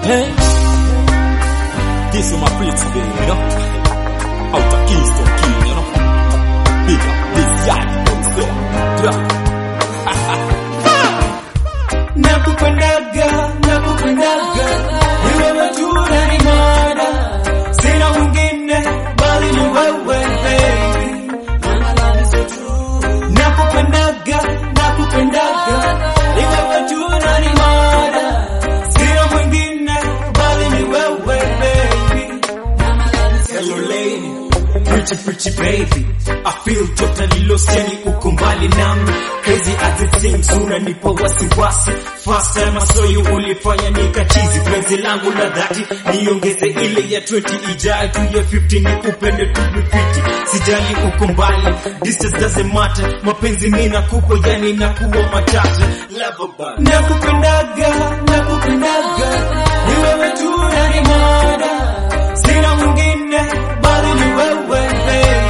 Hey, this is my pretty baby, you know. Out of Kingston King, you know. Big up this yard, you know, so drop. Nakupendaga, nakupendaga, wewe tu unanimada, sina mwingine bali ni wewe baby. Nakupendaga, nakupendaga, wewe tu unanimada, sina mwingine bali ni wewe baby. Hello lady, pretty baby, I feel totally lost, yani uko mbali nami. Crazy as it seems, unanipa wasiwasi. First time I saw you ulifanya nikachizi. Penzi langu la dhati niongeze ile ya 20 ijaye tu ya 15, nikupende tu vipiti. Sijali uko mbali, distance doesn't matter. Mapenzi mimi nakupa, yani nakuwa matata. Lover, nakupendaga, nakupendaga, ni wewe tu unanimada, sina mwingine bali ni wewe baby.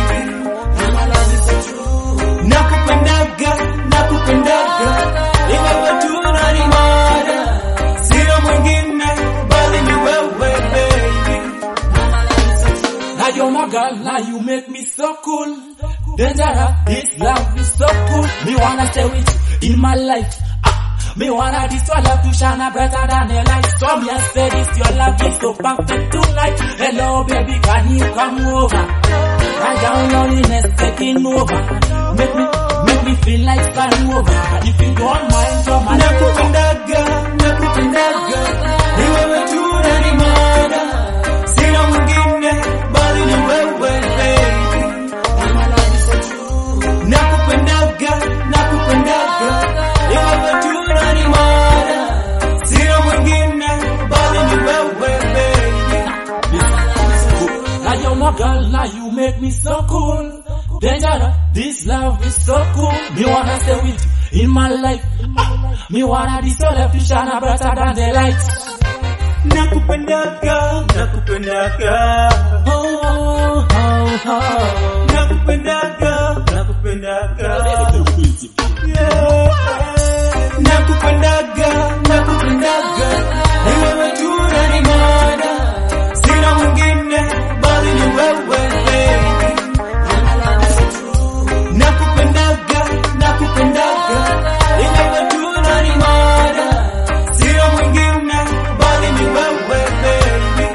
Nakupendaga, nakupendaga, ni wewe tu unanimada, sina mwingine bali ni wewe baby. Now you're my girl, now you make me so cool. Dangerous, this love is so cool. Me wanna stay with you in my life. Me wanna this your love to shine brighter than the light. So me I say this your love is so perfect tonight. Hello baby, can you come over? Right down loneliness taking over. Make me feel like starting over. If you don't mind, you're my nakupendaga, nakupendaga, ni wewe tu unanimada, sina mwingine bali ni wewe baby. Nakupendaga, nakupendaga, ni wewe tu unanimada, sina mwingine bali ni wewe baby. Now you're my girl, now you make me so cool. Dangerous, this love is so cool. Me wanna stay with you in my life. Me wanna this your love to shine brighter than the lights. Nakupendaga, nakupendaga, Oh, oh, oh, oh. nakupendaga, nakupendaga, yeah. Nakupendaga, nakupendaga, ni wewe tu unanimada, sina mwingine bali ni wewe baby. Nakupendaga, nakupendaga, ni wewe tu unanimada, sina mwingine bali ni wewe baby.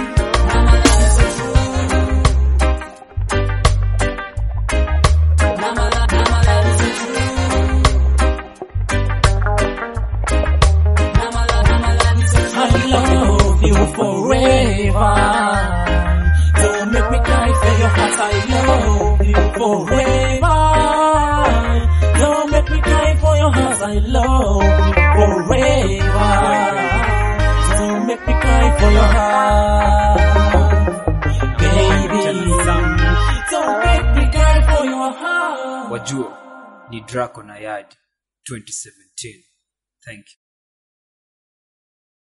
I love you forever. Don't make me cry for your heart. I love you forever. Don't make me cry for your heart. I love you forever. Don't make me cry for your heart, baby. Don't make me cry for your heart. Wajua ni Draco na Yard 2017. Thank you.